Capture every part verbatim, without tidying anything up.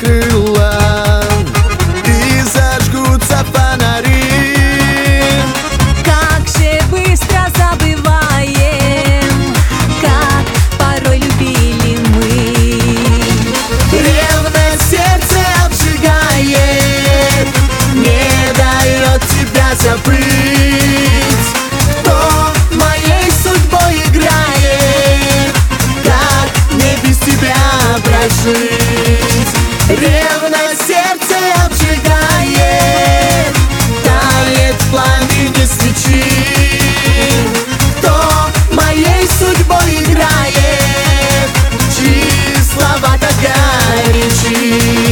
крыла, и зажгутся фонари. Как же быстро забываем, как порой любили мы. Ревность сердце обжигает, не дает тебя забыть. Кто моей судьбой играет, как мне без тебя прожить? Ревность сердце обжигает, тает в пламени свечи. Кто моей судьбой играет, чьи слова так горячи?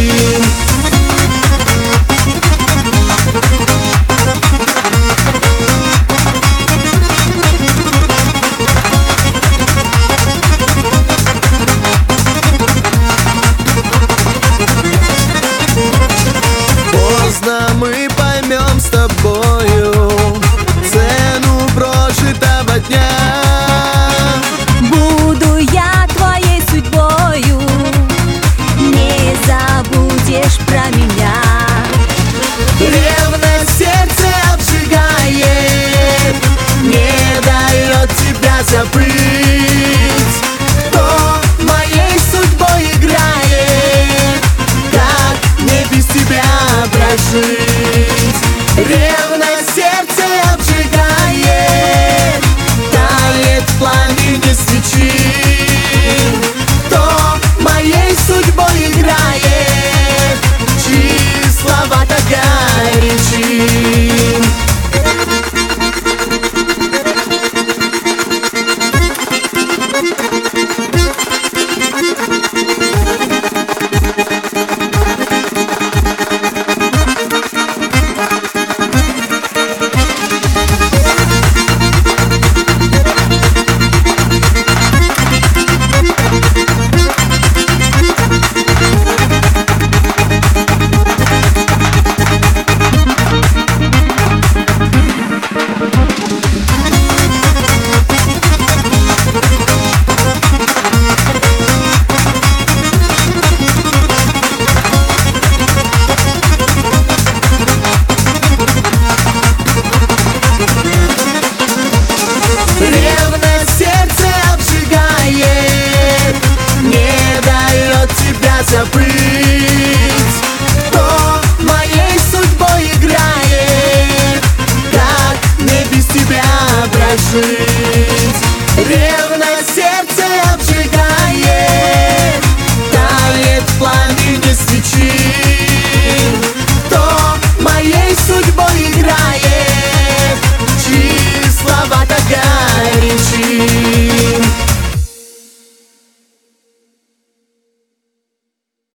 Поздно мы поймем с тобою цену прожитого дня. Буду я твоей судьбою, не забудешь про меня. Ревность сердце обжигает, не дает тебя забыть.